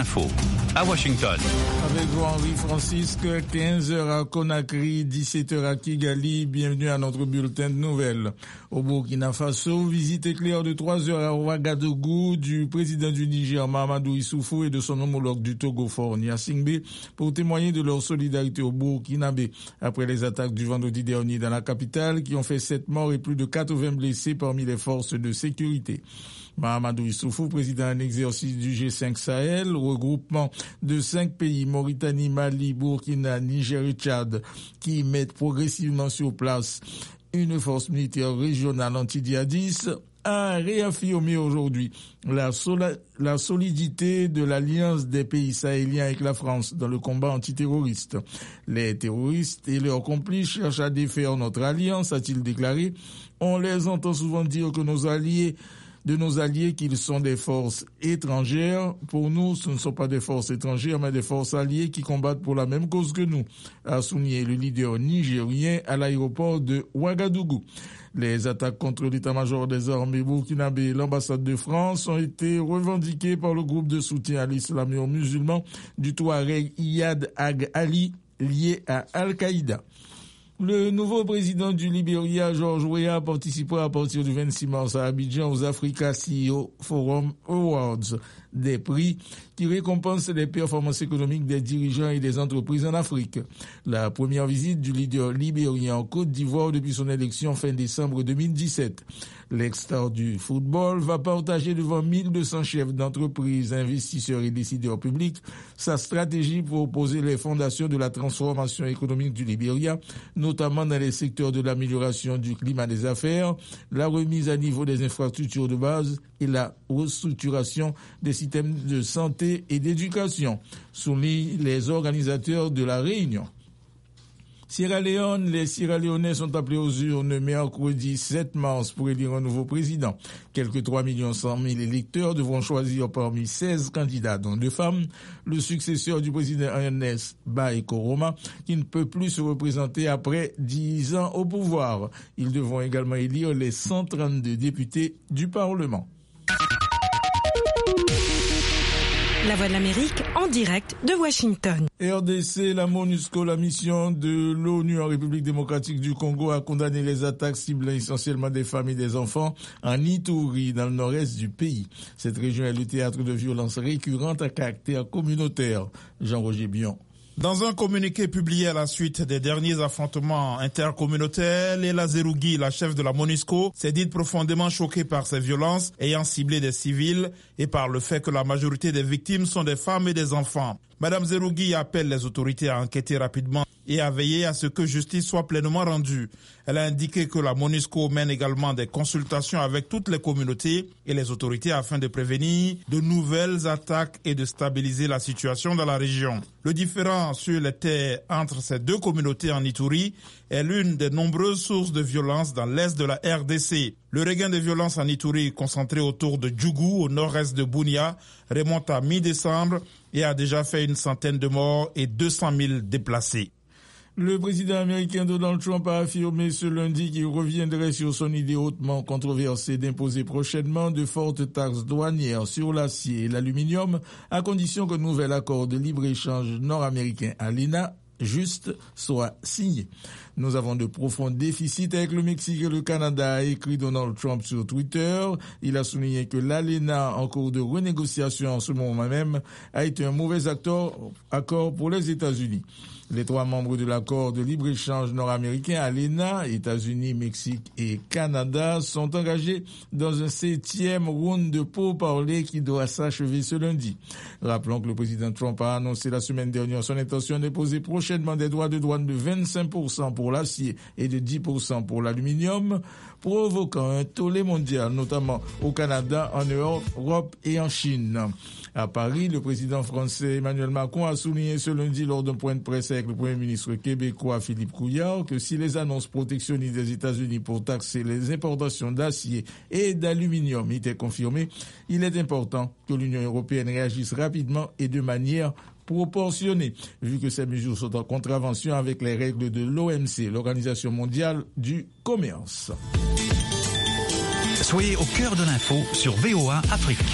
l'info à Washington. Avec vous, Henri Francisque, 15h à Conakry, 17h à Kigali. Bienvenue à notre bulletin de nouvelles. Au Burkina Faso, visite éclair de 3 heures à Ouagadougou du président du Niger, Mahamadou Issoufou, et de son homologue du Togo, Faure Gnassingbé, pour témoigner de leur solidarité au Burkinabé après les attaques du vendredi dernier dans la capitale qui ont fait 7 morts et plus de 80 blessés parmi les forces de sécurité. Mahamadou Issoufou, président en exercice du G5 Sahel, regroupement de 5 pays, Mauritanie, Mali, Burkina, Niger et Tchad, qui mettent progressivement sur place une force militaire régionale anti-djihadiste, a réaffirmé aujourd'hui la solidité de l'alliance des pays sahéliens avec la France dans le combat antiterroriste. Les terroristes et leurs complices cherchent à défaire notre alliance, a-t-il déclaré. On les entend souvent dire que nos alliés qu'ils sont des forces étrangères. Pour nous, ce ne sont pas des forces étrangères, mais des forces alliées qui combattent pour la même cause que nous, a souligné le leader nigérien à l'aéroport de Ouagadougou. Les attaques contre l'état-major des armées burkinabé et l'ambassade de France ont été revendiquées par le groupe de soutien à l'islam et aux musulmans du Touareg Iyad Ag Ali, lié à Al-Qaïda. Le nouveau président du Libéria, George Weah, participera à partir du 26 mars à Abidjan aux Africa CEO Forum Awards, des prix qui récompensent les performances économiques des dirigeants et des entreprises en Afrique. La première visite du leader libérien en Côte d'Ivoire depuis son élection fin décembre 2017. L'ex-star du football va partager devant 1200 chefs d'entreprise, investisseurs et décideurs publics sa stratégie pour poser les fondations de la transformation économique du Libéria, notamment dans les secteurs de l'amélioration du climat des affaires, la remise à niveau des infrastructures de base et la restructuration des systèmes de santé et d'éducation, soulignent les organisateurs de la réunion. Sierra Leone, les Sierra Leonais sont appelés aux urnes mercredi 7 mars pour élire un nouveau président. Quelques 3 100 000 électeurs devront choisir parmi 16 candidats, dont 2 femmes, le successeur du président Ernest Bai Koroma, qui ne peut plus se représenter après 10 ans au pouvoir. Ils devront également élire les 132 députés du Parlement. La Voix de l'Amérique en direct de Washington. RDC, la MONUSCO, la mission de l'ONU en République démocratique du Congo, a condamné les attaques ciblant essentiellement des femmes et des enfants en Ituri, dans le nord-est du pays. Cette région est le théâtre de violences récurrentes à caractère communautaire. Jean-Roger Bion. Dans un communiqué publié à la suite des derniers affrontements intercommunautaires, Léla Zerougui, la chef de la MONUSCO, s'est dite profondément choquée par ces violences ayant ciblé des civils et par le fait que la majorité des victimes sont des femmes et des enfants. Madame Zerougui appelle les autorités à enquêter rapidement et à veiller à ce que justice soit pleinement rendue. Elle a indiqué que la MONUSCO mène également des consultations avec toutes les communautés et les autorités afin de prévenir de nouvelles attaques et de stabiliser la situation dans la région. Le différend sur les terres entre ces deux communautés en Ituri est l'une des nombreuses sources de violence dans l'est de la RDC. Le regain de violence en Ituri, concentré autour de Djougou, au nord-est de Bunia, remonte à mi-décembre et a déjà fait une centaine de morts et 200 000 déplacés. Le président américain Donald Trump a affirmé ce lundi qu'il reviendrait sur son idée hautement controversée d'imposer prochainement de fortes taxes douanières sur l'acier et l'aluminium, à condition qu'un nouvel accord de libre-échange nord-américain ALENA juste soit signé. Nous avons de profonds déficits avec le Mexique et le Canada, a écrit Donald Trump sur Twitter. Il a souligné que l'ALENA, en cours de renégociation en ce moment même, a été un mauvais accord pour les États-Unis. Les 3 membres de l'accord de libre-échange nord-américain ALENA, États-Unis, Mexique et Canada, sont engagés dans un 7e round de pourparlers qui doit s'achever ce lundi. Rappelons que le président Trump a annoncé la semaine dernière son intention d'imposer prochainement des droits de douane de 25% pour l'acier et de 10% pour l'aluminium, provoquant un tollé mondial, notamment au Canada, en Europe et en Chine. À Paris, le président français Emmanuel Macron a souligné ce lundi lors d'un point de presse avec le Premier ministre québécois Philippe Couillard que si les annonces protectionnistes des États-Unis pour taxer les importations d'acier et d'aluminium étaient confirmées, il est important que l'Union européenne réagisse rapidement et de manière proportionnée, vu que ces mesures sont en contravention avec les règles de l'OMC, l'Organisation mondiale du commerce. Soyez au cœur de l'info sur VOA Afrique.